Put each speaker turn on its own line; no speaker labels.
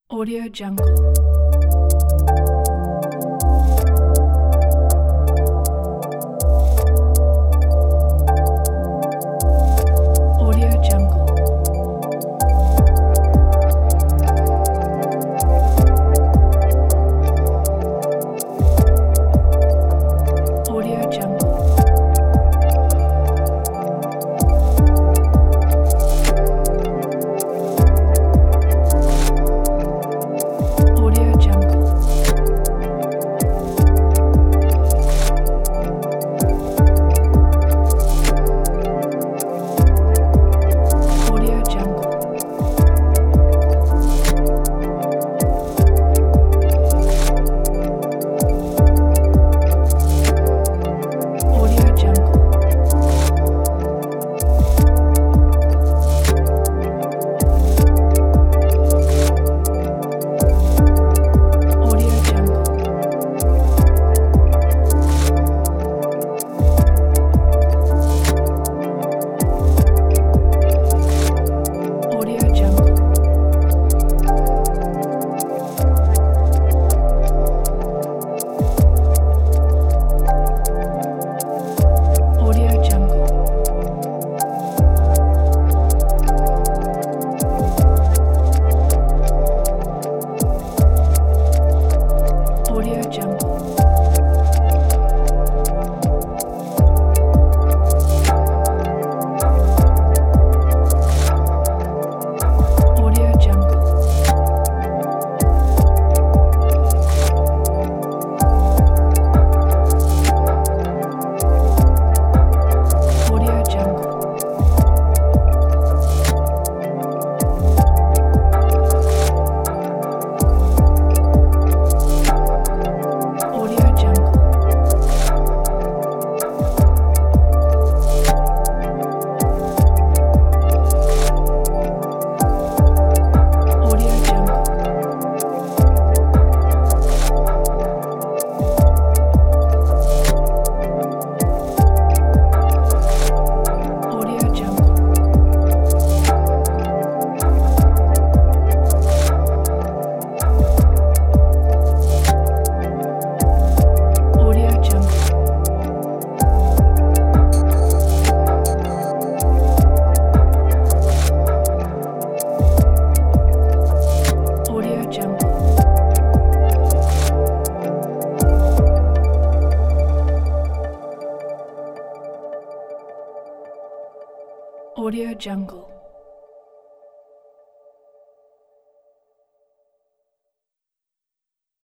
Audio Jungle. Audio Jungle. Audio Jungle. Audio Jungle. Audio Jungle. Audio Jungle. Audio Jungle. Audio Jungle. Audio Jungle. Audio Jungle. Audio Jungle. Audio Jungle. Audio Jungle. Audio Jungle. Audio Jungle. Audio Jungle. Audio Jungle. Audio Jungle.